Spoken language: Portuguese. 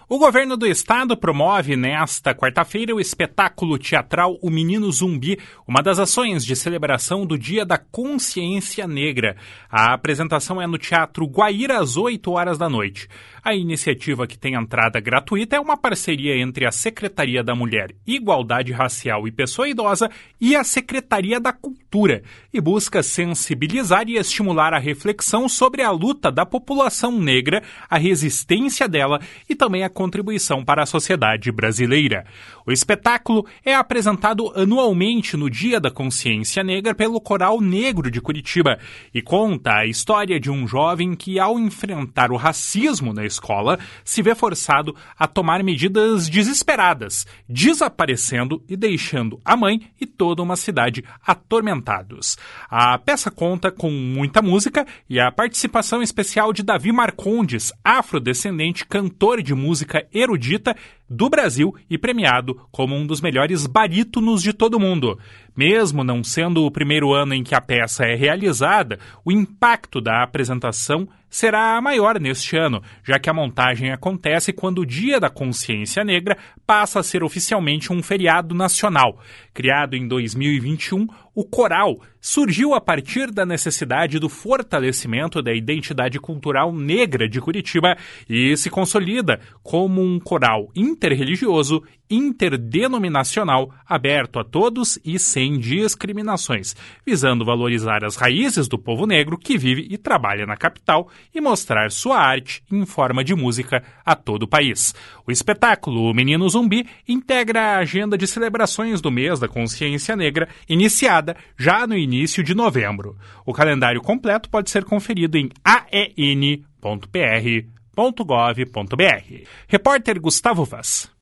O governo do estado promove nesta quarta-feira o espetáculo teatral O Menino Zumbi, uma das ações de celebração do Dia da Consciência Negra. A apresentação é no Teatro Guaíra às 8 horas da noite. A iniciativa, que tem entrada gratuita, é uma parceria entre a Secretaria da Mulher, Igualdade Racial e Pessoa Idosa e a Secretaria da Cultura e busca sensibilizar e estimular a reflexão sobre a luta da população negra, a resistência dela e também a contribuição para a sociedade brasileira. O espetáculo é apresentado anualmente no Dia da Consciência Negra pelo Coral Negro de Curitiba e conta a história de um jovem que, ao enfrentar o racismo na escola, se vê forçado a tomar medidas desesperadas, desaparecendo e deixando a mãe e toda uma cidade atormentados. A peça conta com muita música e a participação especial de Davi Marcondes, afrodescendente, cantor de música erudita do Brasil e premiado como um dos melhores barítonos de todo mundo. Mesmo não sendo o primeiro ano em que a peça é realizada, o impacto da apresentação será maior neste ano, já que a montagem acontece quando o Dia da Consciência Negra passa a ser oficialmente um feriado nacional. Criado em 2021, o coral surgiu a partir da necessidade do fortalecimento da identidade cultural negra de Curitiba e se consolida como um coral interreligioso, interdenominacional, aberto a todos e sem discriminações, visando valorizar as raízes do povo negro que vive e trabalha na capital e mostrar sua arte em forma de música a todo o país. O espetáculo O Menino Zumbi integra a agenda de celebrações do mês da Consciência Negra, iniciada já no início de novembro. O calendário completo pode ser conferido em aen.pr.gov.br. Repórter Gustavo Vaz.